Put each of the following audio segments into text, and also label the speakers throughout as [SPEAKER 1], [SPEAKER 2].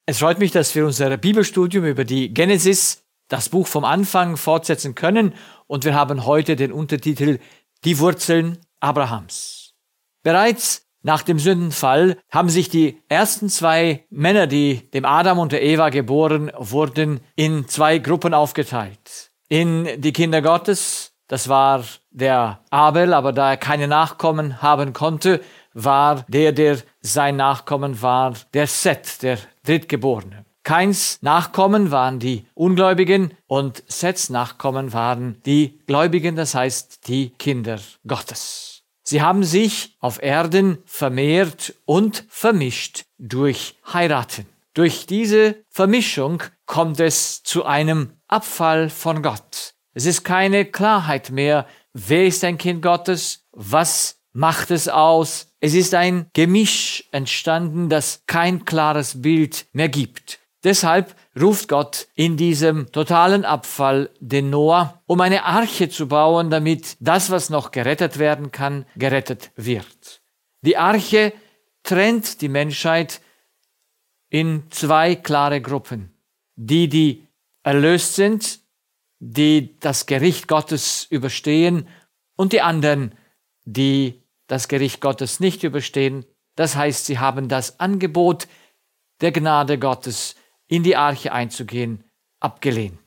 [SPEAKER 1] Es freut mich, dass wir unser Bibelstudium über die Genesis, das Buch vom Anfang, fortsetzen können. Und wir haben heute den Untertitel Die Wurzeln Abrahams. Bereits nach dem Sündenfall haben sich die ersten zwei Männer, die dem Adam und der Eva geboren wurden, in zwei Gruppen aufgeteilt. In die Kinder Gottes, das war der Abel, aber da er keine Nachkommen haben konnte, war der sein Nachkommen war, der Seth, der Drittgeborene. Kains Nachkommen waren die Ungläubigen und Seths Nachkommen waren die Gläubigen, das heißt die Kinder Gottes. Sie haben sich auf Erden vermehrt und vermischt durch Heiraten. Durch diese Vermischung kommt es zu einem Abfall von Gott. Es ist keine Klarheit mehr, wer ist ein Kind Gottes, was macht es aus. Es ist ein Gemisch entstanden, das kein klares Bild mehr gibt. Deshalb ruft Gott in diesem totalen Abfall den Noah, um eine Arche zu bauen, damit das, was noch gerettet werden kann, gerettet wird. Die Arche trennt die Menschheit in zwei klare Gruppen. Die erlöst sind, die das Gericht Gottes überstehen, und die anderen, die das Gericht Gottes nicht überstehen. Das heißt, sie haben das Angebot der Gnade Gottes, in die Arche einzugehen, abgelehnt.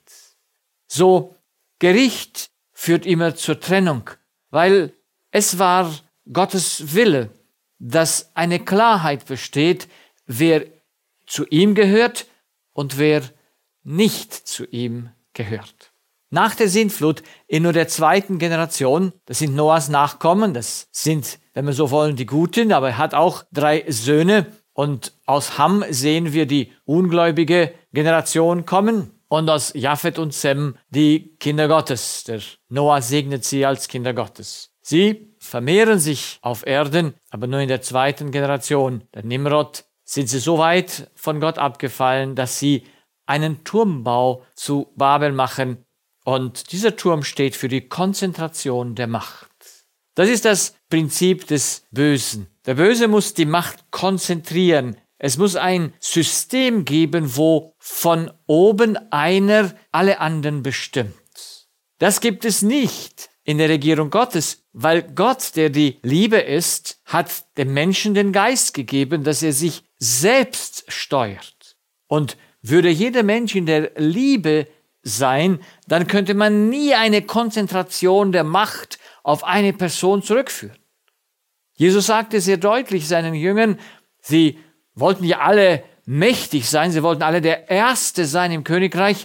[SPEAKER 1] So, Gericht führt immer zur Trennung, weil es war Gottes Wille, dass eine Klarheit besteht, wer zu ihm gehört und wer nicht zu ihm gehört. Nach der Sintflut in nur der zweiten Generation, das sind Noahs Nachkommen, das sind, wenn wir so wollen, die Guten, aber er hat auch 3 Söhne und aus Ham sehen wir die ungläubige Generation kommen und aus Japhet und Sem die Kinder Gottes. Der Noah segnet sie als Kinder Gottes. Sie vermehren sich auf Erden, aber nur in der zweiten Generation. Der Nimrod sind sie so weit von Gott abgefallen, dass sie einen Turmbau zu Babel machen. Und dieser Turm steht für die Konzentration der Macht. Das ist das Prinzip des Bösen. Der Böse muss die Macht konzentrieren. Es muss ein System geben, wo von oben einer alle anderen bestimmt. Das gibt es nicht in der Regierung Gottes, weil Gott, der die Liebe ist, hat dem Menschen den Geist gegeben, dass er sich selbst steuert. Und würde jeder Mensch in der Liebe sein, dann könnte man nie eine Konzentration der Macht auf eine Person zurückführen. Jesus sagte sehr deutlich seinen Jüngern, sie wollten ja alle mächtig sein, sie wollten alle der Erste sein im Königreich.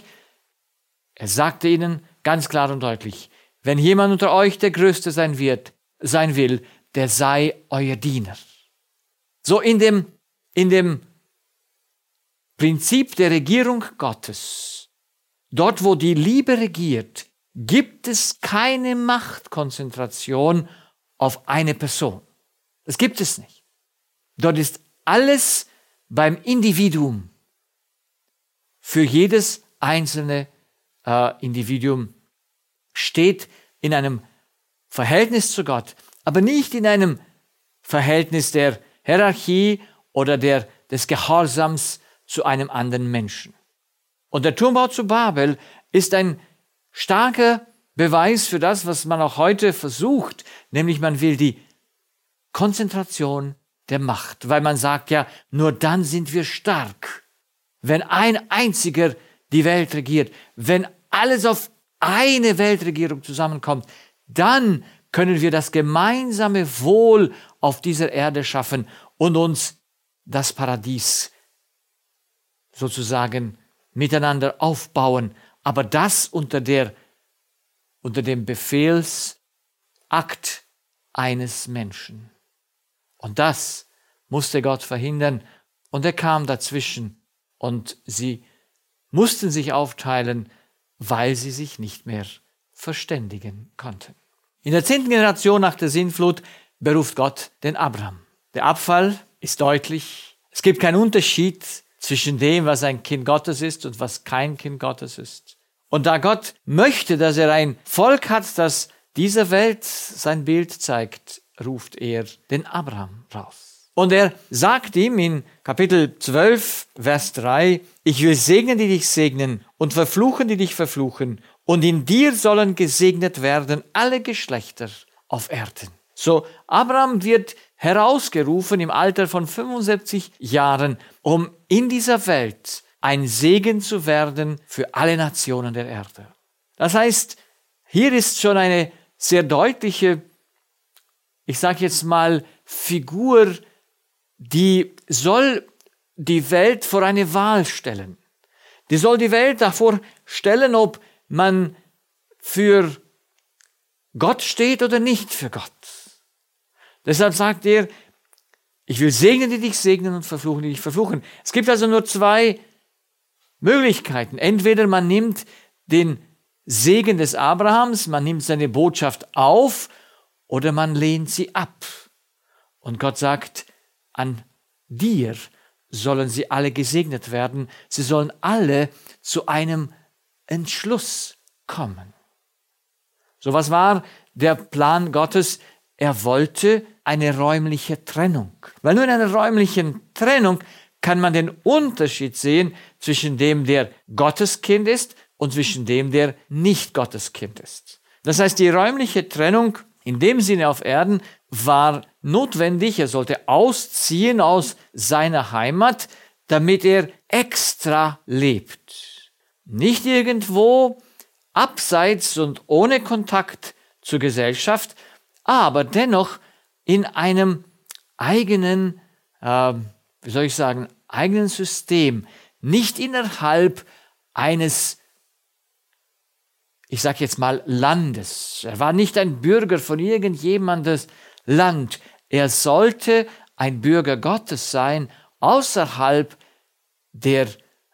[SPEAKER 1] Er sagte ihnen ganz klar und deutlich, wenn jemand unter euch der Größte sein will, der sei euer Diener. So in dem Prinzip der Regierung Gottes, dort, wo die Liebe regiert, gibt es keine Machtkonzentration auf eine Person. Das gibt es nicht. Dort ist alles beim Individuum. Für jedes einzelne Individuum steht in einem Verhältnis zu Gott, aber nicht in einem Verhältnis der Hierarchie oder des Gehorsams zu einem anderen Menschen. Und der Turmbau zu Babel ist ein starker Beweis für das, was man auch heute versucht, nämlich man will die Konzentration der Macht, weil man sagt ja, nur dann sind wir stark, wenn ein einziger die Welt regiert, wenn alles auf eine Weltregierung zusammenkommt, dann können wir das gemeinsame Wohl auf dieser Erde schaffen und uns das Paradies sozusagen miteinander aufbauen, aber das unter dem Befehlsakt eines Menschen. Und das musste Gott verhindern und er kam dazwischen und sie mussten sich aufteilen, weil sie sich nicht mehr verständigen konnten. In der 10. Generation nach der Sintflut beruft Gott den Abraham. Der Abfall ist deutlich. Es gibt keinen Unterschied zwischen dem, was ein Kind Gottes ist und was kein Kind Gottes ist. Und da Gott möchte, dass er ein Volk hat, das dieser Welt sein Bild zeigt, ruft er den Abraham raus. Und er sagt ihm in Kapitel 12, Vers 3, ich will segnen, die dich segnen und verfluchen, die dich verfluchen. Und in dir sollen gesegnet werden alle Geschlechter auf Erden. So, Abraham wird herausgerufen im Alter von 75 Jahren, um in dieser Welt ein Segen zu werden für alle Nationen der Erde. Das heißt, hier ist schon eine sehr deutliche, ich sage jetzt mal, Figur, die soll die Welt vor eine Wahl stellen. Die soll die Welt davor stellen, ob man für Gott steht oder nicht für Gott. Deshalb sagt er, ich will segnen, die dich segnen und verfluchen, die dich verfluchen. Es gibt also nur zwei Möglichkeiten. Entweder man nimmt den Segen des Abrahams, man nimmt seine Botschaft auf oder man lehnt sie ab. Und Gott sagt, an dir sollen sie alle gesegnet werden. Sie sollen alle zu einem Entschluss kommen. So, was war der Plan Gottes? Er wollte eine räumliche Trennung. Weil nur in einer räumlichen Trennung kann man den Unterschied sehen zwischen dem, der Gotteskind ist, und zwischen dem, der nicht Gotteskind ist. Das heißt, die räumliche Trennung in dem Sinne auf Erden war notwendig. Er sollte ausziehen aus seiner Heimat, damit er extra lebt. Nicht irgendwo abseits und ohne Kontakt zur Gesellschaft, aber dennoch in einem eigenen, eigenen System, nicht innerhalb eines, ich sage jetzt mal, Landes. Er war nicht ein Bürger von irgendjemandes Land. Er sollte ein Bürger Gottes sein, außerhalb der,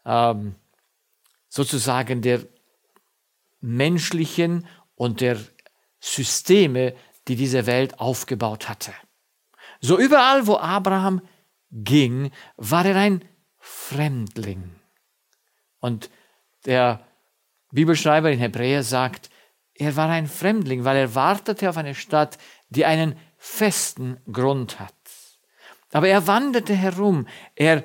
[SPEAKER 1] sozusagen der menschlichen und der Systeme, die diese Welt aufgebaut hatte. So überall, wo Abraham ging, war er ein Fremdling. Und der Bibelschreiber in Hebräer sagt, er war ein Fremdling, weil er wartete auf eine Stadt, die einen festen Grund hat. Aber er wanderte herum, er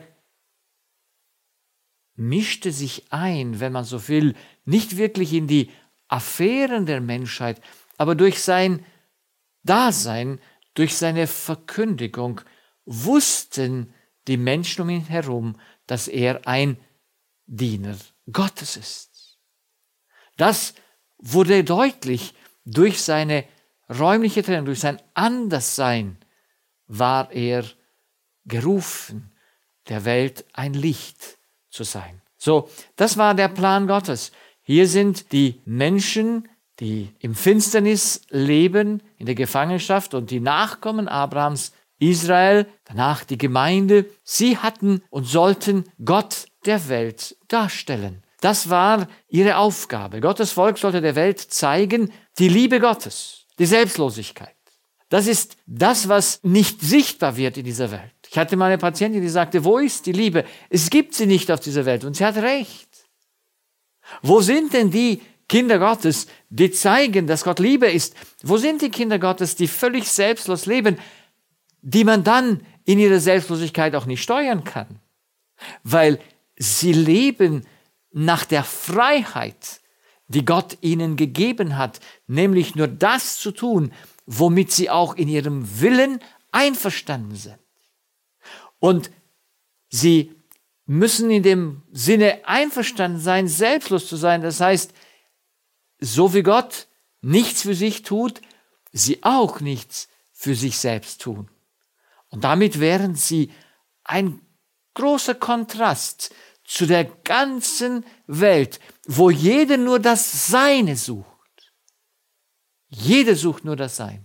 [SPEAKER 1] mischte sich ein, wenn man so will, nicht wirklich in die Affären der Menschheit, aber durch sein Dasein, durch seine Verkündigung wussten die Menschen um ihn herum, dass er ein Diener Gottes ist. Das wurde deutlich durch seine räumliche Trennung, durch sein Anderssein war er gerufen, der Welt ein Licht zu sein. So, das war der Plan Gottes. Hier sind die Menschen, die im Finsternis leben, in der Gefangenschaft, und die Nachkommen Abrahams, Israel, danach die Gemeinde. Sie hatten und sollten Gott der Welt darstellen. Das war ihre Aufgabe. Gottes Volk sollte der Welt zeigen, die Liebe Gottes, die Selbstlosigkeit. Das ist das, was nicht sichtbar wird in dieser Welt. Ich hatte mal eine Patientin, die sagte, wo ist die Liebe? Es gibt sie nicht auf dieser Welt. Und sie hat recht. Wo sind denn die Kinder Gottes, die zeigen, dass Gott Liebe ist? Wo sind die Kinder Gottes, die völlig selbstlos leben, die man dann in ihrer Selbstlosigkeit auch nicht steuern kann? Weil sie leben nach der Freiheit, die Gott ihnen gegeben hat, nämlich nur das zu tun, womit sie auch in ihrem Willen einverstanden sind. Und sie müssen in dem Sinne einverstanden sein, selbstlos zu sein. Das heißt, so wie Gott nichts für sich tut, sie auch nichts für sich selbst tun. Und damit wären sie ein großer Kontrast zu der ganzen Welt, wo jeder nur das Seine sucht. Jeder sucht nur das Seine.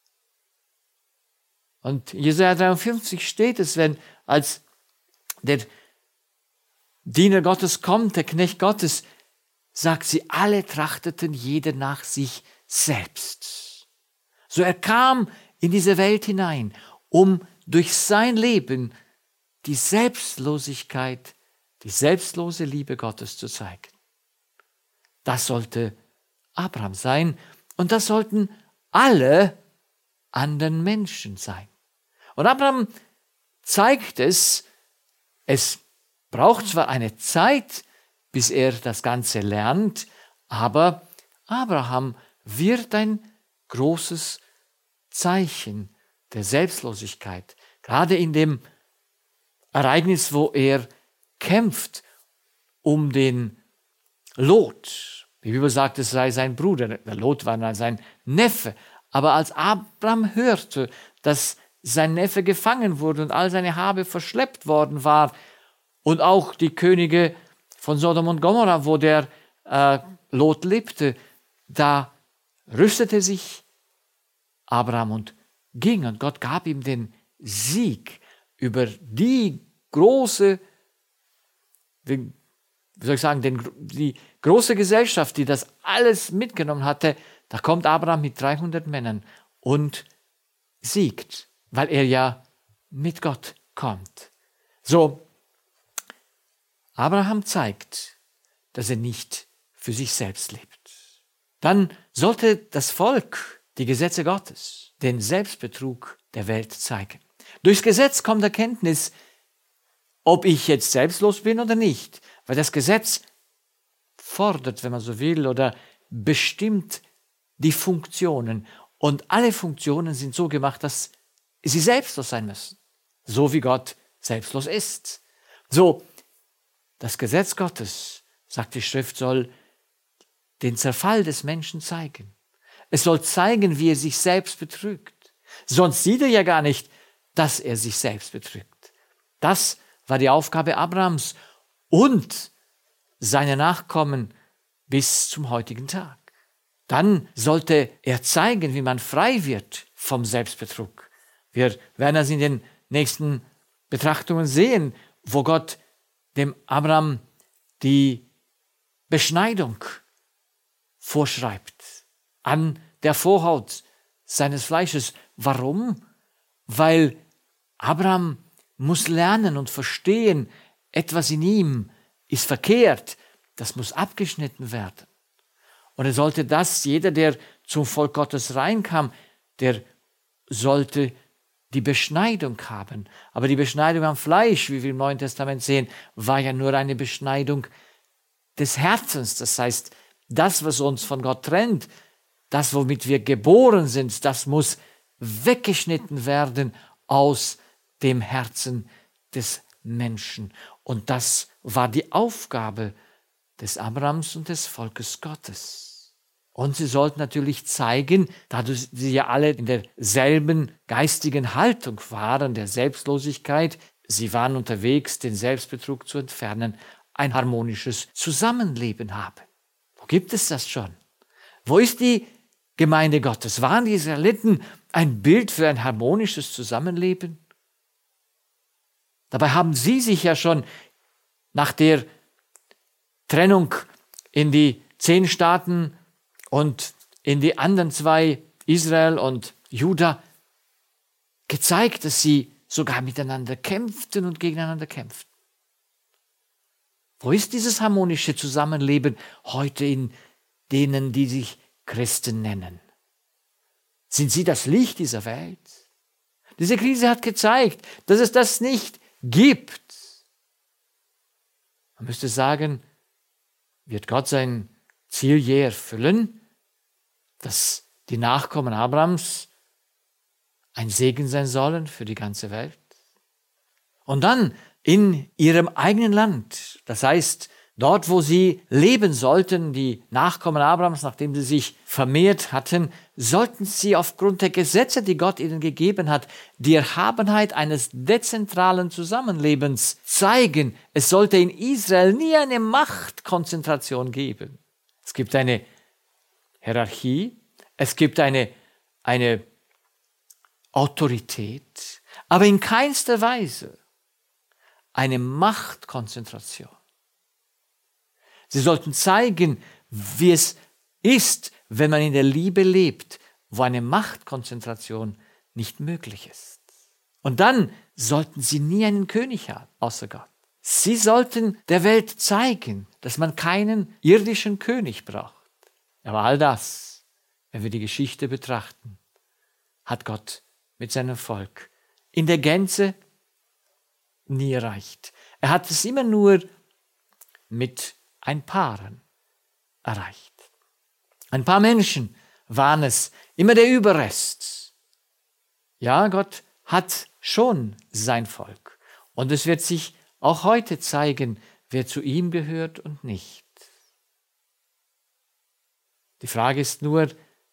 [SPEAKER 1] Und in Jesaja 53 steht es, wenn als der Diener Gottes kommt, der Knecht Gottes, sagt sie, alle trachteten jeder nach sich selbst. So er kam in diese Welt hinein, um durch sein Leben die Selbstlosigkeit, die selbstlose Liebe Gottes zu zeigen. Das sollte Abraham sein und das sollten alle anderen Menschen sein. Und Abraham zeigt es braucht zwar eine Zeit, bis er das Ganze lernt, aber Abraham wird ein großes Zeichen der Selbstlosigkeit. Gerade in dem Ereignis, wo er kämpft um den Lot. Die Bibel sagt, es sei sein Bruder. Der Lot war sein Neffe. Aber als Abraham hörte, dass sein Neffe gefangen wurde und all seine Habe verschleppt worden war und auch die Könige von Sodom und Gomorra, wo der Lot lebte, da rüstete sich Abraham und ging. Und Gott gab ihm den Sieg über die große, die große Gesellschaft, die das alles mitgenommen hatte. Da kommt Abraham mit 300 Männern und siegt, weil er ja mit Gott kommt. So, Abraham zeigt, dass er nicht für sich selbst lebt. Dann sollte das Volk die Gesetze Gottes, den Selbstbetrug der Welt zeigen. Durchs Gesetz kommt Erkenntnis, ob ich jetzt selbstlos bin oder nicht, weil das Gesetz fordert, wenn man so will, oder bestimmt die Funktionen. Und alle Funktionen sind so gemacht, dass sie selbstlos sein müssen, so wie Gott selbstlos ist. So, das Gesetz Gottes, sagt die Schrift, soll den Zerfall des Menschen zeigen. Es soll zeigen, wie er sich selbst betrügt. Sonst sieht er ja gar nicht, dass er sich selbst betrügt. Das war die Aufgabe Abrahams und seiner Nachkommen bis zum heutigen Tag. Dann sollte er zeigen, wie man frei wird vom Selbstbetrug. Wir werden das in den nächsten Betrachtungen sehen, wo Gott dem Abraham die Beschneidung vorschreibt an der Vorhaut seines Fleisches. Warum? Weil Abraham muss lernen und verstehen, etwas in ihm ist verkehrt, das muss abgeschnitten werden. Und er sollte jeder, der zum Volk Gottes reinkam, der sollte die Beschneidung haben. Aber die Beschneidung am Fleisch, wie wir im Neuen Testament sehen, war ja nur eine Beschneidung des Herzens. Das heißt, das, was uns von Gott trennt, das, womit wir geboren sind, das muss weggeschnitten werden aus dem Herzen des Menschen. Und das war die Aufgabe des Abrahams und des Volkes Gottes. Und sie sollten natürlich zeigen, dadurch sie ja alle in derselben geistigen Haltung waren, der Selbstlosigkeit, sie waren unterwegs, den Selbstbetrug zu entfernen, ein harmonisches Zusammenleben haben. Wo gibt es das schon? Wo ist die Gemeinde Gottes? Waren die Israeliten ein Bild für ein harmonisches Zusammenleben? Dabei haben sie sich ja schon nach der Trennung in die 10 Staaten und in die anderen 2, Israel und Juda, gezeigt, dass sie sogar miteinander kämpften und gegeneinander kämpften. Wo ist dieses harmonische Zusammenleben heute in denen, die sich Christen nennen? Sind sie das Licht dieser Welt? Diese Krise hat gezeigt, dass es das nicht gibt. Man müsste sagen, wird Gott sein Ziel je erfüllen, dass die Nachkommen Abrahams ein Segen sein sollen für die ganze Welt? Und dann in ihrem eigenen Land, das heißt, dort, wo sie leben sollten, die Nachkommen Abrahams, nachdem sie sich vermehrt hatten, sollten sie aufgrund der Gesetze, die Gott ihnen gegeben hat, die Erhabenheit eines dezentralen Zusammenlebens zeigen. Es sollte in Israel nie eine Machtkonzentration geben. Es gibt eine Hierarchie, es gibt eine Autorität, aber in keinster Weise eine Machtkonzentration. Sie sollten zeigen, wie es ist, wenn man in der Liebe lebt, wo eine Machtkonzentration nicht möglich ist. Und dann sollten sie nie einen König haben, außer Gott. Sie sollten der Welt zeigen, dass man keinen irdischen König braucht. Aber all das, wenn wir die Geschichte betrachten, hat Gott mit seinem Volk in der Gänze nie erreicht. Er hat es immer nur mit ein Paaren erreicht. Ein paar Menschen waren es, immer der Überrest. Ja, Gott hat schon sein Volk. Und es wird sich auch heute zeigen, wer zu ihm gehört und nicht. Die Frage ist nur,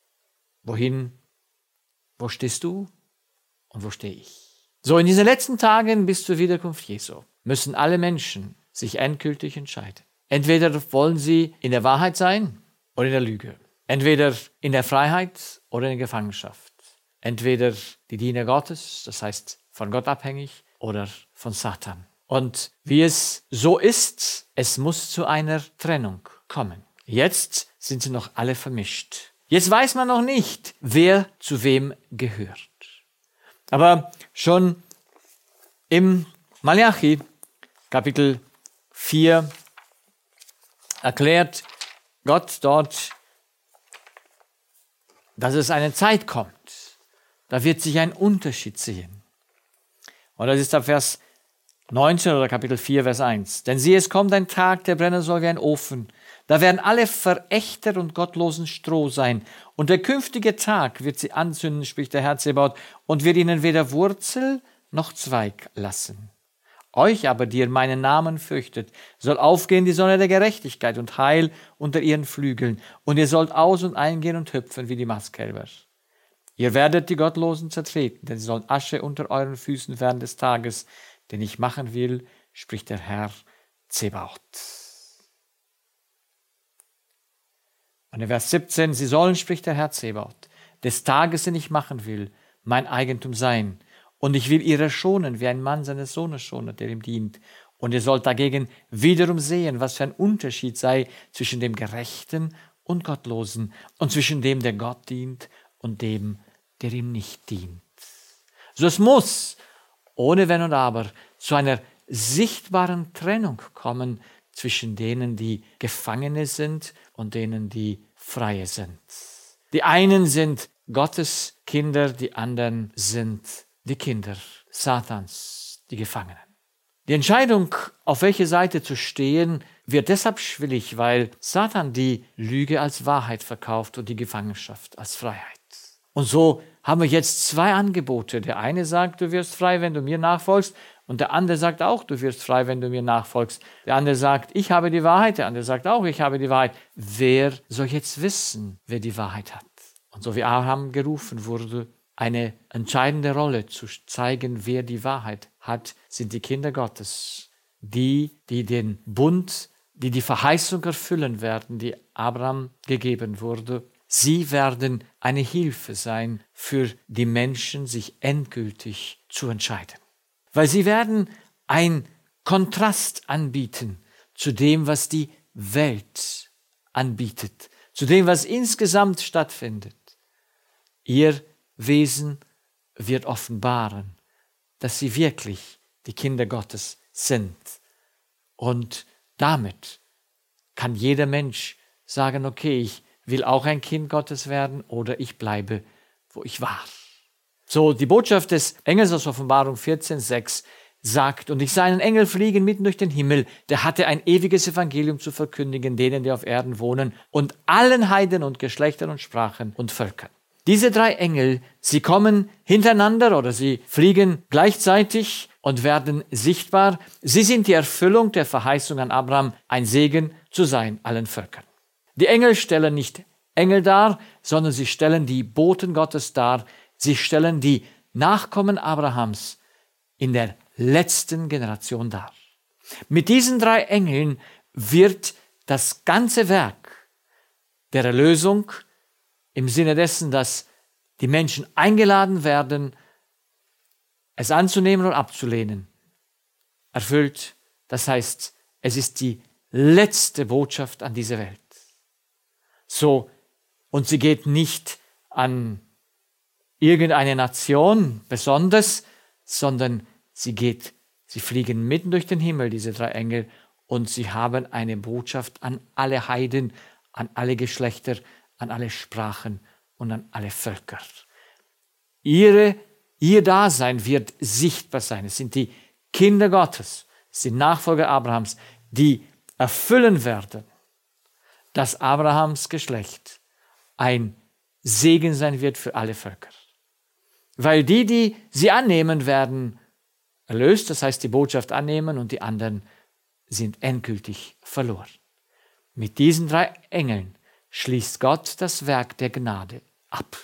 [SPEAKER 1] wo stehst du und wo stehe ich? So, in diesen letzten Tagen bis zur Wiederkunft Jesu müssen alle Menschen sich endgültig entscheiden. Entweder wollen sie in der Wahrheit sein oder in der Lüge. Entweder in der Freiheit oder in der Gefangenschaft. Entweder die Diener Gottes, das heißt von Gott abhängig, oder von Satan. Und wie es so ist, es muss zu einer Trennung kommen. Jetzt sind sie noch alle vermischt. Jetzt weiß man noch nicht, wer zu wem gehört. Aber schon im Malachi, Kapitel 4, erklärt Gott dort, dass es eine Zeit kommt. Da wird sich ein Unterschied sehen. Und das ist ab Vers 19 oder Kapitel 4, Vers 1. Denn siehe, es kommt ein Tag, der brennen soll wie ein Ofen. Da werden alle Verächter und gottlosen Stroh sein. Und der künftige Tag wird sie anzünden, spricht der Herr Zebaoth, und wird ihnen weder Wurzel noch Zweig lassen. Euch aber, die ihr meinen Namen fürchtet, soll aufgehen die Sonne der Gerechtigkeit und Heil unter ihren Flügeln. Und ihr sollt aus und eingehen und hüpfen wie die Mastkälber. Ihr werdet die Gottlosen zertreten, denn sie sollen Asche unter euren Füßen werden des Tages, den ich machen will, spricht der Herr Zebaoth. Und in Vers 17, sie sollen, spricht der Herr Zebaoth, des Tages, den ich machen will, mein Eigentum sein. Und ich will ihrer schonen, wie ein Mann seines Sohnes schonet, der ihm dient. Und ihr sollt dagegen wiederum sehen, was für ein Unterschied sei zwischen dem Gerechten und Gottlosen und zwischen dem, der Gott dient und dem, der ihm nicht dient. So es muss, ohne Wenn und Aber, zu einer sichtbaren Trennung kommen zwischen denen, die Gefangene sind und denen, die Freie sind. Die einen sind Gottes Kinder, die anderen sind die Kinder Satans, die Gefangenen. Die Entscheidung, auf welche Seite zu stehen, wird deshalb schwierig, weil Satan die Lüge als Wahrheit verkauft und die Gefangenschaft als Freiheit. Und so haben wir jetzt zwei Angebote. Der eine sagt, du wirst frei, wenn du mir nachfolgst. Und der andere sagt auch, du wirst frei, wenn du mir nachfolgst. Der andere sagt, ich habe die Wahrheit. Der andere sagt auch, ich habe die Wahrheit. Wer soll jetzt wissen, wer die Wahrheit hat? Und so wie Abraham gerufen wurde, eine entscheidende Rolle zu zeigen, wer die Wahrheit hat, sind die Kinder Gottes. Die den Bund, die Verheißung erfüllen werden, die Abraham gegeben wurde. Sie werden eine Hilfe sein für die Menschen, sich endgültig zu entscheiden. Weil sie werden einen Kontrast anbieten zu dem, was die Welt anbietet, zu dem, was insgesamt stattfindet. Ihr Wesen wird offenbaren, dass sie wirklich die Kinder Gottes sind. Und damit kann jeder Mensch sagen, okay, ich will auch ein Kind Gottes werden oder ich bleibe, wo ich war. So, die Botschaft des Engels aus Offenbarung 14,6 sagt, und ich sah einen Engel fliegen mitten durch den Himmel, der hatte ein ewiges Evangelium zu verkündigen, denen, die auf Erden wohnen, und allen Heiden und Geschlechtern und Sprachen und Völkern. Diese drei Engel, sie kommen hintereinander oder sie fliegen gleichzeitig und werden sichtbar. Sie sind die Erfüllung der Verheißung an Abraham, ein Segen zu sein allen Völkern. Die Engel stellen nicht Engel dar, sondern sie stellen die Boten Gottes dar. Sie stellen die Nachkommen Abrahams in der letzten Generation dar. Mit diesen drei Engeln wird das ganze Werk der Erlösung im Sinne dessen, dass die Menschen eingeladen werden, es anzunehmen oder abzulehnen, erfüllt. Das heißt, es ist die letzte Botschaft an diese Welt. So, und sie geht nicht an irgendeine Nation besonders, sondern sie fliegen mitten durch den Himmel, diese drei Engel, und sie haben eine Botschaft an alle Heiden, an alle Geschlechter, an alle Sprachen und an alle Völker. Ihr Dasein wird sichtbar sein. Es sind die Kinder Gottes, sind Nachfolger Abrahams, die erfüllen werden, dass Abrahams Geschlecht ein Segen sein wird für alle Völker. Weil die sie annehmen, werden erlöst, das heißt die Botschaft annehmen, und die anderen sind endgültig verloren. Mit diesen 3 Engeln schließt Gott das Werk der Gnade ab.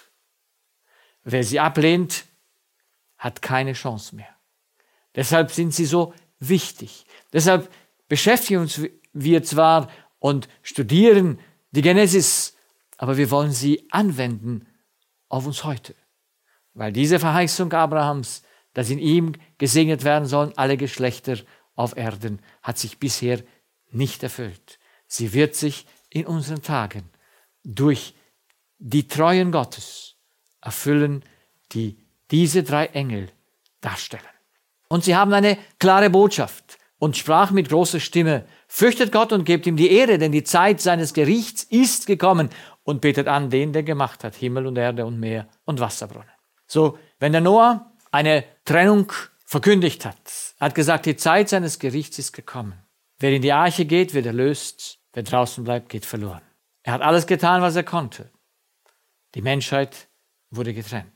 [SPEAKER 1] Wer sie ablehnt, hat keine Chance mehr. Deshalb sind sie so wichtig. Deshalb beschäftigen uns wir zwar und studieren die Genesis, aber wir wollen sie anwenden auf uns heute. Weil diese Verheißung Abrahams, dass in ihm gesegnet werden sollen alle Geschlechter auf Erden, hat sich bisher nicht erfüllt. Sie wird sich in unseren Tagen durch die Treuen Gottes erfüllen, die diese 3 Engel darstellen. Und sie haben eine klare Botschaft und sprach mit großer Stimme: Fürchtet Gott und gebt ihm die Ehre, denn die Zeit seines Gerichts ist gekommen, und betet an den, der gemacht hat Himmel und Erde und Meer und Wasserbrunnen. So, wenn der Noah eine Trennung verkündigt hat gesagt, die Zeit seines Gerichts ist gekommen. Wer in die Arche geht, wird erlöst, wer draußen bleibt, geht verloren. Er hat alles getan, was er konnte. Die Menschheit wurde getrennt.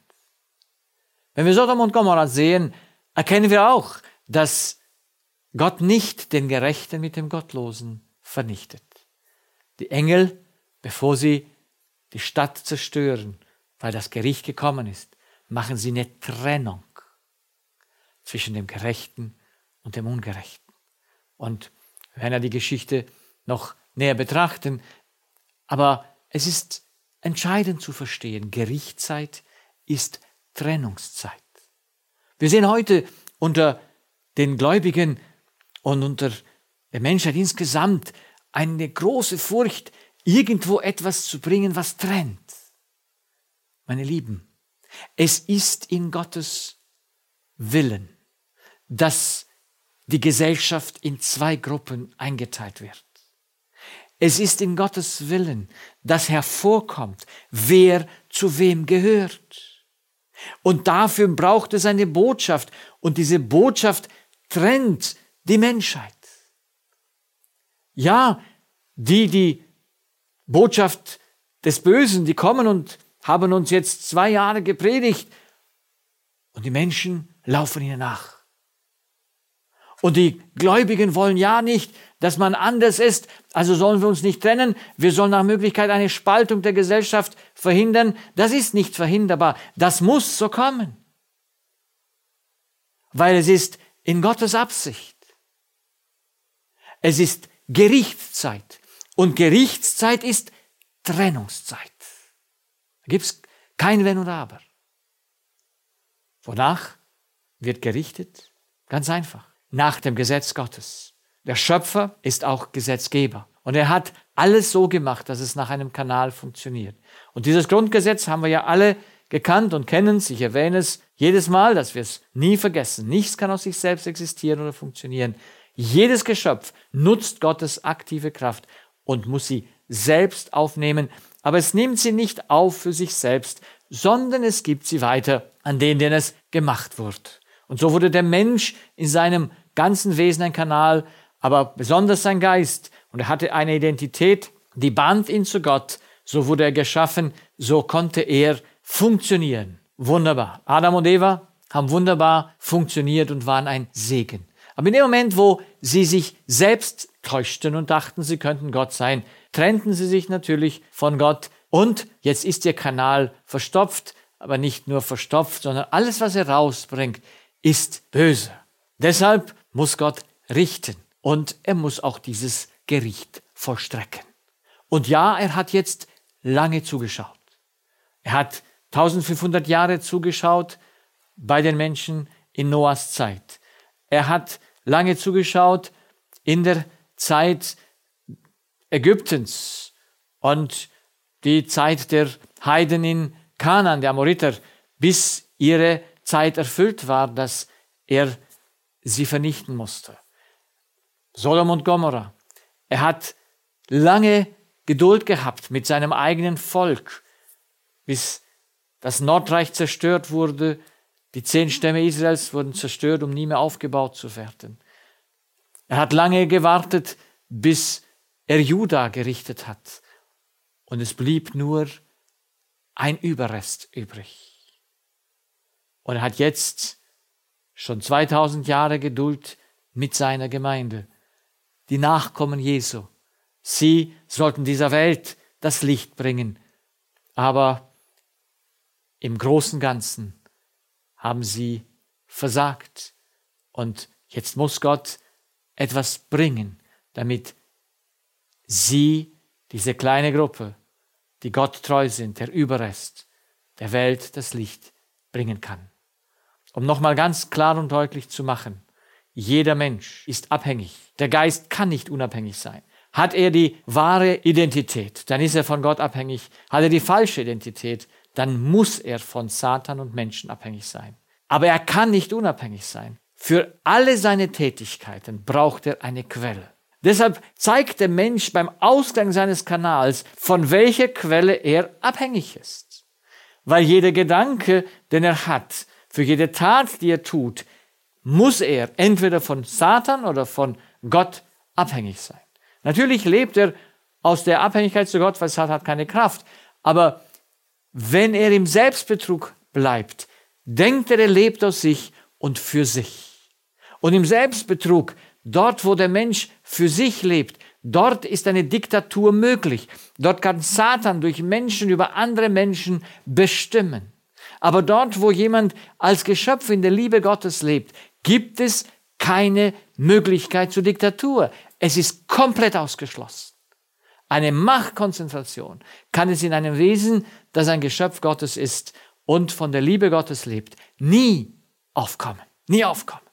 [SPEAKER 1] Wenn wir Sodom und Gomorra sehen, erkennen wir auch, dass Gott nicht den Gerechten mit dem Gottlosen vernichtet. Die Engel, bevor sie die Stadt zerstören, weil das Gericht gekommen ist, machen sie eine Trennung zwischen dem Gerechten und dem Ungerechten. Und wir werden ja die Geschichte noch näher betrachten, aber es ist entscheidend zu verstehen, Gerichtszeit ist Trennungszeit. Wir sehen heute unter den Gläubigen und unter der Menschheit insgesamt eine große Furcht, irgendwo etwas zu bringen, was trennt. Meine Lieben, es ist in Gottes Willen, dass die Gesellschaft in 2 Gruppen eingeteilt wird. Es ist in Gottes Willen, dass hervorkommt, wer zu wem gehört. Und dafür braucht es eine Botschaft. Und diese Botschaft trennt die Menschheit. Ja, die Botschaft des Bösen, die kommen und haben uns jetzt 2 Jahre gepredigt. Und die Menschen laufen ihnen nach. Und die Gläubigen wollen ja nicht, dass man anders ist, also sollen wir uns nicht trennen. Wir sollen nach Möglichkeit eine Spaltung der Gesellschaft verhindern. Das ist nicht verhinderbar. Das muss so kommen. Weil es ist in Gottes Absicht. Es ist Gerichtszeit. Und Gerichtszeit ist Trennungszeit. Da gibt es kein Wenn und Aber. Wonach wird gerichtet? Ganz einfach. Nach dem Gesetz Gottes. Der Schöpfer ist auch Gesetzgeber. Und er hat alles so gemacht, dass es nach einem Kanal funktioniert. Und dieses Grundgesetz haben wir ja alle gekannt und kennen es. Ich erwähne es jedes Mal, dass wir es nie vergessen. Nichts kann aus sich selbst existieren oder funktionieren. Jedes Geschöpf nutzt Gottes aktive Kraft und muss sie selbst aufnehmen. Aber es nimmt sie nicht auf für sich selbst, sondern es gibt sie weiter an den, denen es gemacht wurde. Und so wurde der Mensch in seinem ganzen Wesen ein Kanal, aber besonders sein Geist. Und er hatte eine Identität, die band ihn zu Gott. So wurde er geschaffen, so konnte er funktionieren. Wunderbar. Adam und Eva haben wunderbar funktioniert und waren ein Segen. Aber in dem Moment, wo sie sich selbst täuschten und dachten, sie könnten Gott sein, trennten sie sich natürlich von Gott. Und jetzt ist ihr Kanal verstopft, aber nicht nur verstopft, sondern alles, was er rausbringt, ist böse. Deshalb muss Gott richten und er muss auch dieses Gericht vollstrecken. Und ja, er hat jetzt lange zugeschaut. Er hat 1500 Jahre zugeschaut bei den Menschen in Noahs Zeit. Er hat lange zugeschaut in der Zeit Ägyptens und die Zeit der Heiden in Kanaan, der Amoriter, bis ihre Zeit erfüllt war, dass er sie vernichten musste. Sodom und Gomorra. Er hat lange Geduld gehabt mit seinem eigenen Volk, bis das Nordreich zerstört wurde, Die 10 Stämme Israels wurden zerstört, um nie mehr aufgebaut zu werden. Er hat lange gewartet, bis er Juda gerichtet hat. Und es blieb nur ein Überrest übrig. Und er hat jetzt schon 2000 Jahre Geduld mit seiner Gemeinde. Die Nachkommen Jesu. Sie sollten dieser Welt das Licht bringen. Aber im großen Ganzen haben sie versagt. Und jetzt muss Gott etwas bringen, damit sie, diese kleine Gruppe, die Gott treu sind, der Überrest, der Welt das Licht bringen kann. Um nochmal ganz klar und deutlich zu machen, jeder Mensch ist abhängig. Der Geist kann nicht unabhängig sein. Hat er die wahre Identität, dann ist er von Gott abhängig. Hat er die falsche Identität, dann muss er von Satan und Menschen abhängig sein. Aber er kann nicht unabhängig sein. Für alle seine Tätigkeiten braucht er eine Quelle. Deshalb zeigt der Mensch beim Ausgang seines Kanals, von welcher Quelle er abhängig ist. Weil jeder Gedanke, den er hat, für jede Tat, die er tut, muss er entweder von Satan oder von Gott abhängig sein. Natürlich lebt er aus der Abhängigkeit zu Gott, weil Satan hat keine Kraft. Aber wenn er im Selbstbetrug bleibt, denkt er lebt aus sich und für sich. Und im Selbstbetrug, dort wo der Mensch für sich lebt, dort ist eine Diktatur möglich. Dort kann Satan durch Menschen über andere Menschen bestimmen. Aber dort, wo jemand als Geschöpf in der Liebe Gottes lebt, gibt es keine Möglichkeit zur Diktatur. Es ist komplett ausgeschlossen. Eine Machtkonzentration kann es in einem Wesen, das ein Geschöpf Gottes ist und von der Liebe Gottes lebt, nie aufkommen. Nie aufkommen.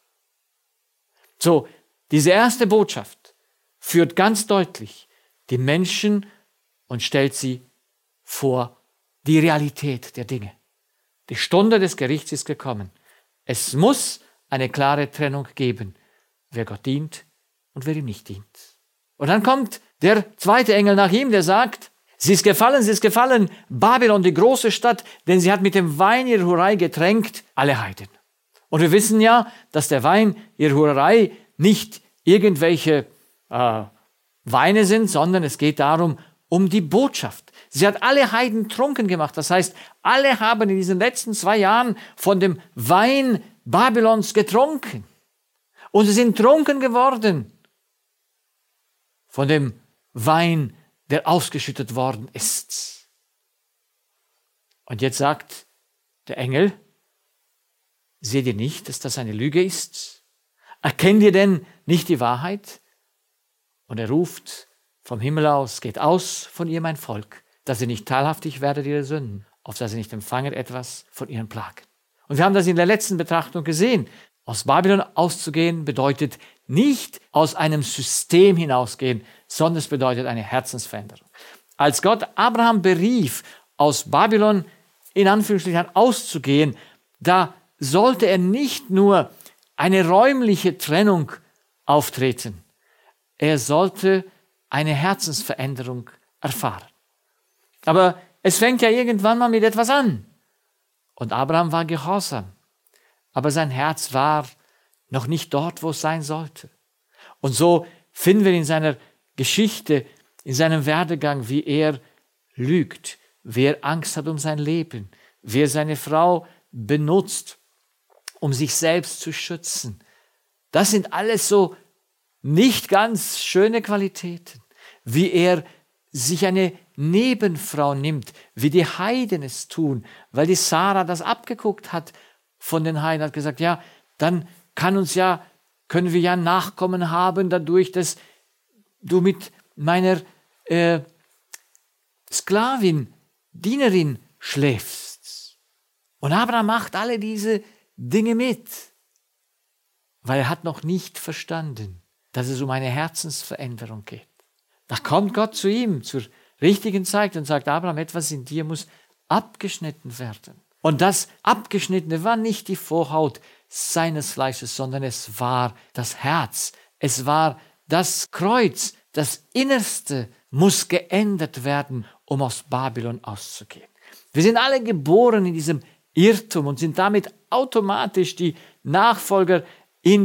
[SPEAKER 1] So, diese erste Botschaft führt ganz deutlich die Menschen und stellt sie vor die Realität der Dinge. Die Stunde des Gerichts ist gekommen. Es muss eine klare Trennung geben, wer Gott dient und wer ihm nicht dient. Und dann kommt der zweite Engel nach ihm, der sagt, sie ist gefallen, Babylon, die große Stadt, denn sie hat mit dem Wein ihrer Hurerei getränkt, alle Heiden. Und wir wissen ja, dass der Wein ihrer Hurerei nicht irgendwelche Weine sind, sondern es geht darum, um die Botschaft. Sie hat alle Heiden trunken gemacht. Das heißt, alle haben in diesen letzten 2 Jahren von dem Wein Babylons getrunken. Und sie sind trunken geworden von dem Wein, der ausgeschüttet worden ist. Und jetzt sagt der Engel, seht ihr nicht, dass das eine Lüge ist? Erkennt ihr denn nicht die Wahrheit? Und er ruft vom Himmel aus, geht aus von ihr mein Volk, dass ihr nicht teilhaftig werdet ihrer Sünden, auf dass ihr nicht empfanget etwas von ihren Plagen. Und wir haben das in der letzten Betrachtung gesehen. Aus Babylon auszugehen bedeutet nicht aus einem System hinausgehen, sondern es bedeutet eine Herzensveränderung. Als Gott Abraham berief, aus Babylon in Anführungsstrichen auszugehen, da sollte er nicht nur eine räumliche Trennung auftreten, er sollte eine Herzensveränderung erfahren. Aber es fängt ja irgendwann mal mit etwas an. Und Abraham war gehorsam. Aber sein Herz war noch nicht dort, wo es sein sollte. Und so finden wir in seiner Geschichte, in seinem Werdegang, wie er lügt, wie er Angst hat um sein Leben, wie er seine Frau benutzt, um sich selbst zu schützen. Das sind alles so nicht ganz schöne Qualitäten. Wie er sich eine Nebenfrau nimmt, wie die Heiden es tun, weil die Sarah das abgeguckt hat von den Heiden, hat gesagt, ja, dann können wir ja Nachkommen haben dadurch, dass du mit meiner Sklavin, Dienerin schläfst. Und Abraham macht alle diese Dinge mit, weil er hat noch nicht verstanden, dass es um eine Herzensveränderung geht. Da kommt Gott zu ihm zur richtigen Zeit und sagt, Abraham, etwas in dir muss abgeschnitten werden. Und das Abgeschnittene war nicht die Vorhaut seines Fleisches, sondern es war das Herz. Es war das Kreuz. Das Innerste muss geändert werden, um aus Babylon auszugehen. Wir sind alle geboren in diesem Irrtum und sind damit automatisch die Nachfolger im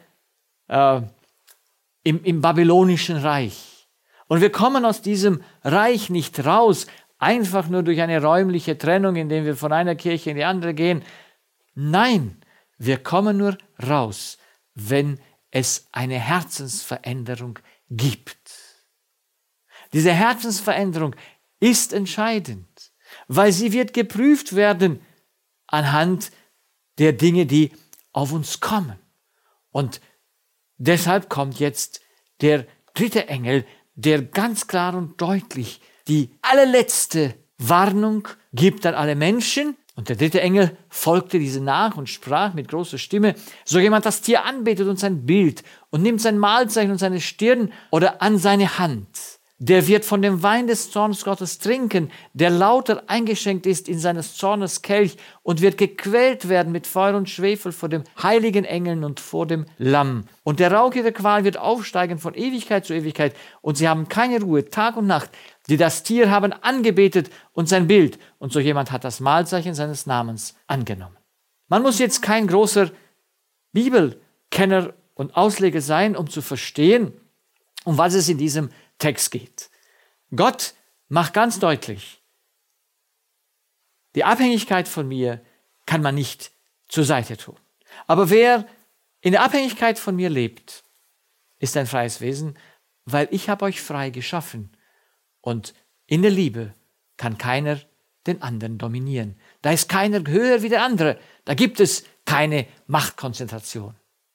[SPEAKER 1] babylonischen Reich. Und wir kommen aus diesem Reich nicht raus, einfach nur durch eine räumliche Trennung, indem wir von einer Kirche in die andere gehen. Nein, wir kommen nur raus, wenn es eine Herzensveränderung gibt. Diese Herzensveränderung ist entscheidend, weil sie wird geprüft werden anhand der Dinge, die auf uns kommen. Und deshalb kommt jetzt der dritte Engel, der ganz klar und deutlich die allerletzte Warnung gibt an alle Menschen. Und der dritte Engel folgte diese nach und sprach mit großer Stimme: So jemand das Tier anbetet und sein Bild und nimmt sein Mahlzeichen und seine Stirn oder an seine Hand, der wird von dem Wein des Zorns Gottes trinken, der lauter eingeschenkt ist in seines Zornes Kelch, und wird gequält werden mit Feuer und Schwefel vor dem heiligen Engeln und vor dem Lamm. Und der Rauch ihrer Qual wird aufsteigen von Ewigkeit zu Ewigkeit, und sie haben keine Ruhe, Tag und Nacht, die das Tier haben angebetet und sein Bild, und so jemand hat das Mahlzeichen seines Namens angenommen. Man muss jetzt kein großer Bibelkenner und Ausleger sein, um zu verstehen, um was es in diesem Text geht. Gott macht ganz deutlich, die Abhängigkeit von mir kann man nicht zur Seite tun. Aber wer in der Abhängigkeit von mir lebt, ist ein freies Wesen, weil ich habe euch frei geschaffen. Und in der Liebe kann keiner den anderen dominieren. Da ist keiner höher wie der andere. Da gibt es keine Machtkonzentration.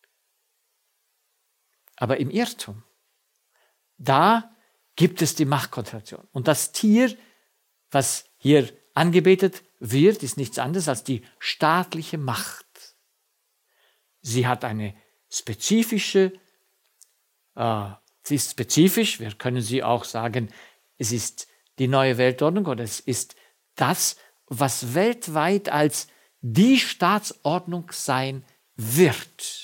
[SPEAKER 1] Aber im Irrtum, da gibt es die Machtkonzentration. Und das Tier, was hier angebetet wird, ist nichts anderes als die staatliche Macht. Sie hat eine spezifische, sie ist spezifisch, wir können sie auch sagen, es ist die neue Weltordnung oder es ist das, was weltweit als die Staatsordnung sein wird.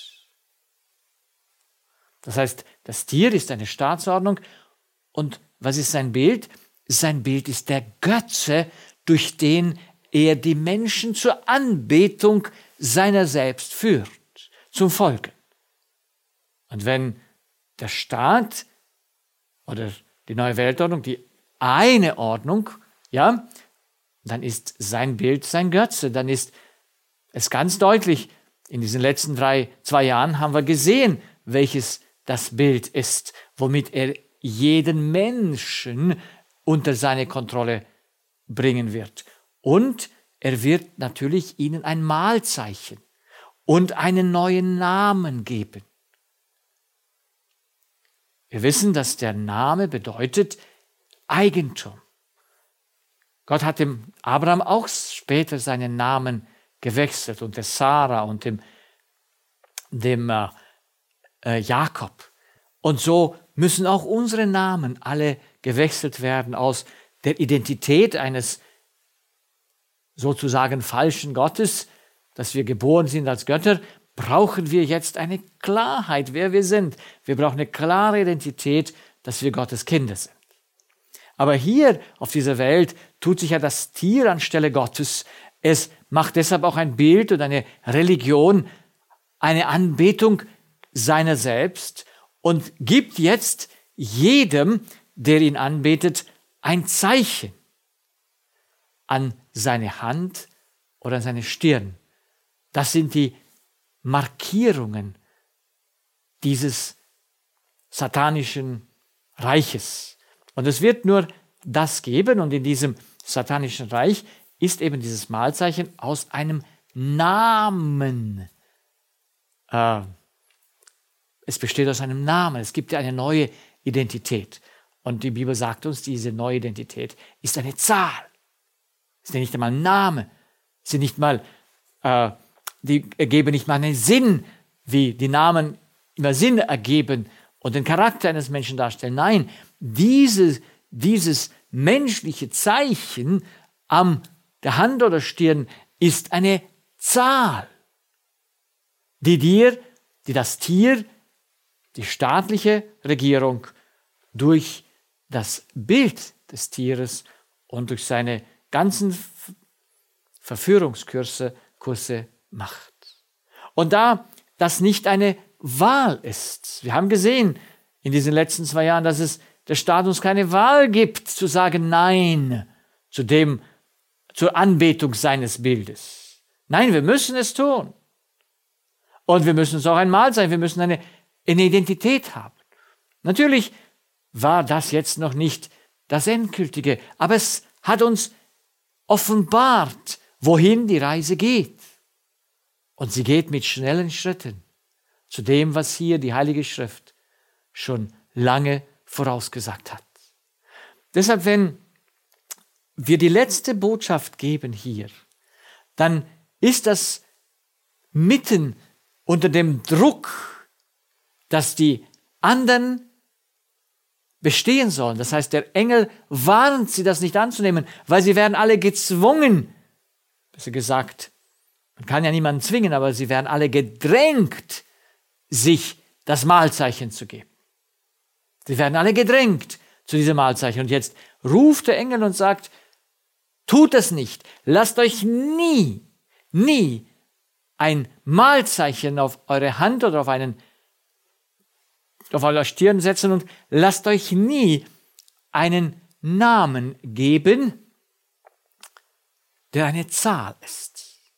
[SPEAKER 1] Das heißt, das Tier ist eine Staatsordnung. Und was ist sein Bild? Sein Bild ist der Götze, durch den er die Menschen zur Anbetung seiner selbst führt, zum Folgen. Und wenn der Staat oder die neue Weltordnung, die eine Ordnung, ja, dann ist sein Bild sein Götze. Dann ist es ganz deutlich, in diesen letzten 2 Jahren haben wir gesehen, welches das Bild ist, womit er jeden Menschen unter seine Kontrolle bringen wird. Und er wird natürlich ihnen ein Mahlzeichen und einen neuen Namen geben. Wir wissen, dass der Name bedeutet Eigentum. Gott hat dem Abraham auch später seinen Namen gewechselt und der Sarah und dem Jakob. Und so müssen auch unsere Namen alle gewechselt werden aus der Identität eines sozusagen falschen Gottes, dass wir geboren sind als Götter, brauchen wir jetzt eine Klarheit, wer wir sind. Wir brauchen eine klare Identität, dass wir Gottes Kinder sind. Aber hier auf dieser Welt tut sich ja das Tier anstelle Gottes. Es macht deshalb auch ein Bild und eine Religion, eine Anbetung seiner selbst und gibt jetzt jedem, der ihn anbetet, ein Zeichen an seine Hand oder an seine Stirn. Das sind die Markierungen dieses satanischen Reiches. Und es wird nur das geben, und in diesem satanischen Reich ist eben dieses Mahlzeichen aus einem Namen. Es besteht aus einem Namen. Es gibt ja eine neue Identität. Und die Bibel sagt uns, diese neue Identität ist eine Zahl. Es ist ja nicht einmal ein Name. Es sind nicht mal, die ergeben nicht mal einen Sinn, wie die Namen immer Sinn ergeben und den Charakter eines Menschen darstellen. Nein, dieses menschliche Zeichen am der Hand oder Stirn ist eine Zahl, die das Tier, die staatliche Regierung durch das Bild des Tieres und durch seine ganzen Verführungskurse macht. Und da das nicht eine Wahl ist, wir haben gesehen in diesen letzten 2 Jahren, dass es der Staat uns keine Wahl gibt, zu sagen Nein zur Anbetung seines Bildes. Nein, wir müssen es tun. Und wir müssen es auch einmal sein, wir müssen eine Identität haben. Natürlich war das jetzt noch nicht das Endgültige, aber es hat uns offenbart, wohin die Reise geht. Und sie geht mit schnellen Schritten zu dem, was hier die Heilige Schrift schon lange vorausgesagt hat. Deshalb, wenn wir die letzte Botschaft geben hier, dann ist das mitten unter dem Druck, dass die anderen bestehen sollen. Das heißt, der Engel warnt sie, das nicht anzunehmen, weil sie werden alle gezwungen, besser gesagt, man kann ja niemanden zwingen, aber sie werden alle gedrängt, sich das Mahlzeichen zu geben. Sie werden alle gedrängt zu diesem Mahlzeichen. Und jetzt ruft der Engel und sagt, tut es nicht, lasst euch nie ein Mahlzeichen auf eure Hand oder auf eure Stirn setzen und lasst euch nie einen Namen geben, der eine Zahl ist.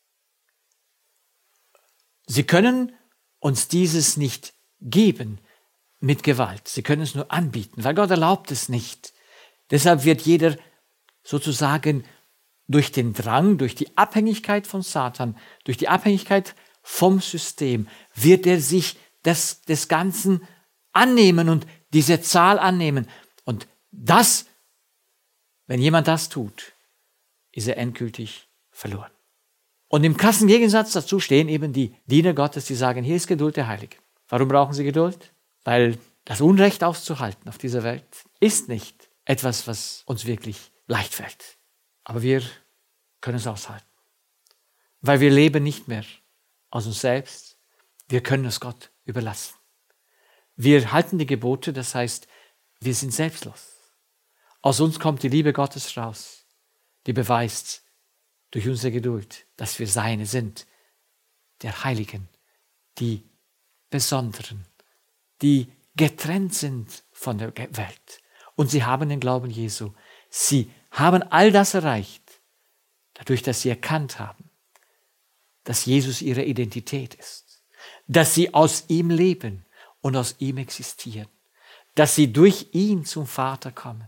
[SPEAKER 1] Sie können uns dieses nicht geben mit Gewalt. Sie können es nur anbieten, weil Gott erlaubt es nicht. Deshalb wird jeder sozusagen durch den Drang, durch die Abhängigkeit von Satan, durch die Abhängigkeit vom System, wird er sich des Ganzen annehmen und diese Zahl annehmen. Und das, wenn jemand das tut, ist er endgültig verloren. Und im krassen Gegensatz dazu stehen eben die Diener Gottes, die sagen, hier ist Geduld der Heiligen. Warum brauchen sie Geduld? Weil das Unrecht auszuhalten auf dieser Welt ist nicht etwas, was uns wirklich leicht fällt. Aber wir können es aushalten. Weil wir leben nicht mehr aus uns selbst. Wir können es Gott überlassen. Wir halten die Gebote, das heißt, wir sind selbstlos. Aus uns kommt die Liebe Gottes raus, die beweist durch unsere Geduld, dass wir seine sind, der Heiligen, die Besonderen, die getrennt sind von der Welt. Und sie haben den Glauben Jesu. Sie haben all das erreicht, dadurch, dass sie erkannt haben, dass Jesus ihre Identität ist, dass sie aus ihm leben und aus ihm existieren, dass sie durch ihn zum Vater kommen.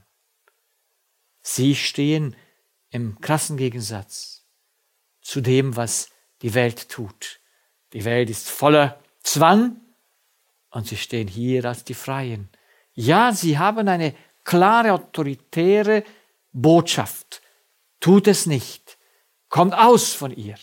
[SPEAKER 1] Sie stehen im krassen Gegensatz zu dem, was die Welt tut. Die Welt ist voller Zwang und sie stehen hier als die Freien. Ja, sie haben eine klare, autoritäre Botschaft. Tut es nicht. Kommt aus von ihr.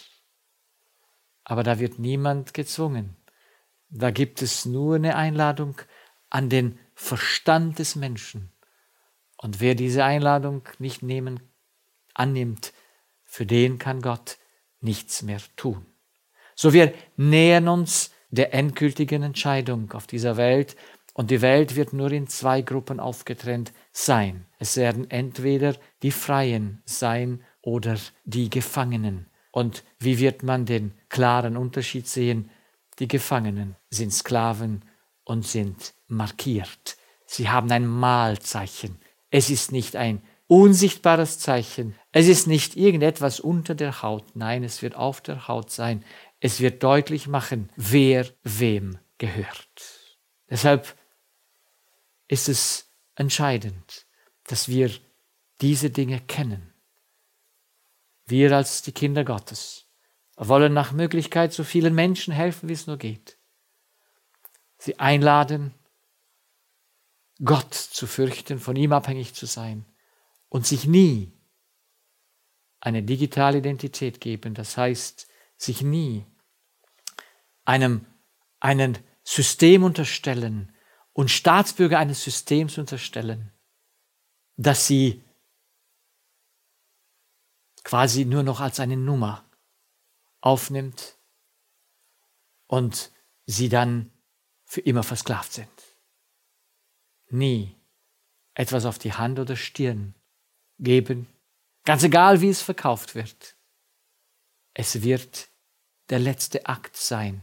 [SPEAKER 1] Aber da wird niemand gezwungen. Da gibt es nur eine Einladung an den Verstand des Menschen. Und wer diese Einladung nicht annimmt, für den kann Gott nichts mehr tun. So wir nähern uns der endgültigen Entscheidung auf dieser Welt und die Welt wird nur in 2 Gruppen aufgetrennt sein. Es werden entweder die Freien sein oder die Gefangenen. Und wie wird man den klaren Unterschied sehen? Die Gefangenen sind Sklaven und sind markiert. Sie haben ein Mahlzeichen. Es ist nicht ein unsichtbares Zeichen. Es ist nicht irgendetwas unter der Haut. Nein, es wird auf der Haut sein. Es wird deutlich machen, wer wem gehört. Deshalb ist es entscheidend, dass wir diese Dinge kennen. Wir als die Kinder Gottes wollen nach Möglichkeit so vielen Menschen helfen, wie es nur geht. Sie einladen, Gott zu fürchten, von ihm abhängig zu sein und sich nie eine digitale Identität geben. Das heißt, sich nie einem System unterstellen und Staatsbürger eines Systems unterstellen, das sie quasi nur noch als eine Nummer aufnimmt und sie dann für immer versklavt sind. Nie etwas auf die Hand oder Stirn geben, ganz egal wie es verkauft wird. Es wird der letzte Akt sein.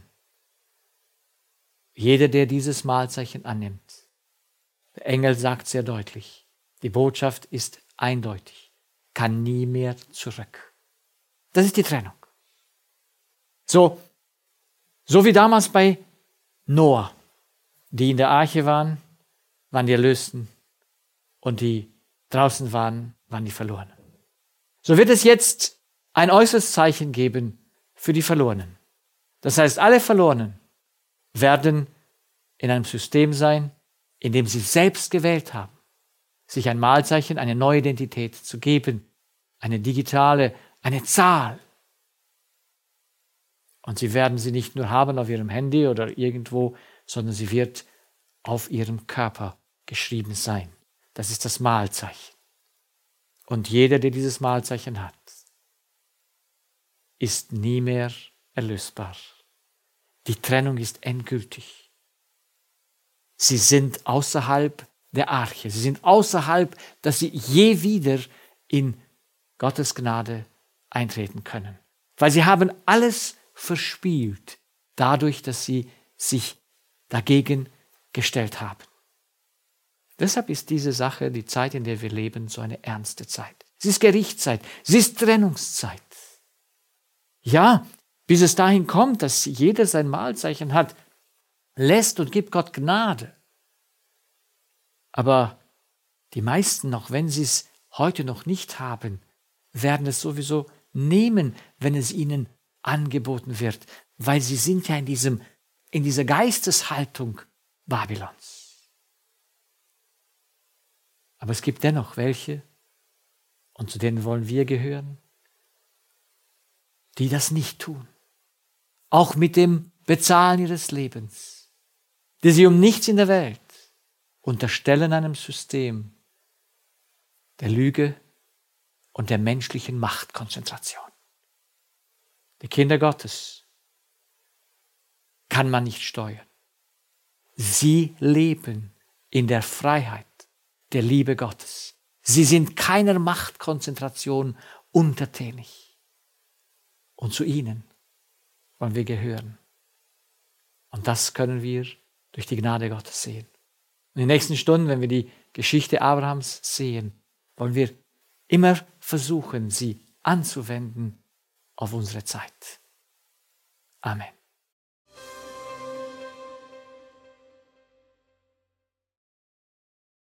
[SPEAKER 1] Jeder, der dieses Mahlzeichen annimmt. Der Engel sagt sehr deutlich, die Botschaft ist eindeutig, kann nie mehr zurück. Das ist die Trennung. So wie damals bei Noah, die in der Arche waren die Erlösten und die draußen waren die Verlorenen. So wird es jetzt ein äußeres Zeichen geben für die Verlorenen. Das heißt, alle Verlorenen werden in einem System sein, in dem sie selbst gewählt haben, sich ein Mahlzeichen, eine neue Identität zu geben, eine digitale, eine Zahl. Und sie werden sie nicht nur haben auf ihrem Handy oder irgendwo, sondern sie wird auf ihrem Körper geschrieben sein. Das ist das Mahlzeichen. Und jeder, der dieses Mahlzeichen hat, ist nie mehr erlösbar. Die Trennung ist endgültig. Sie sind außerhalb der Arche. Sie sind außerhalb, dass sie je wieder in Gottes Gnade eintreten können. Weil sie haben alles verspielt, dadurch, dass sie sich dagegen gestellt haben. Deshalb ist diese Sache, die Zeit, in der wir leben, so eine ernste Zeit. Es ist Gerichtszeit, es ist Trennungszeit. Ja, bis es dahin kommt, dass jeder sein Mahlzeichen hat, lässt und gibt Gott Gnade. Aber die meisten, auch wenn sie es heute noch nicht haben, werden es sowieso nehmen, wenn es ihnen angeboten wird, weil sie sind ja in dieser Geisteshaltung Babylons. Aber es gibt dennoch welche, und zu denen wollen wir gehören, die das nicht tun. Auch mit dem Bezahlen ihres Lebens, die sie um nichts in der Welt unterstellen einem System der Lüge und der menschlichen Machtkonzentration. Die Kinder Gottes kann man nicht steuern. Sie leben in der Freiheit der Liebe Gottes. Sie sind keiner Machtkonzentration untertänig. Und zu ihnen wollen wir gehören. Und das können wir durch die Gnade Gottes sehen. Und in den nächsten Stunden, wenn wir die Geschichte Abrahams sehen, wollen wir immer versuchen, sie anzuwenden auf unsere Zeit. Amen.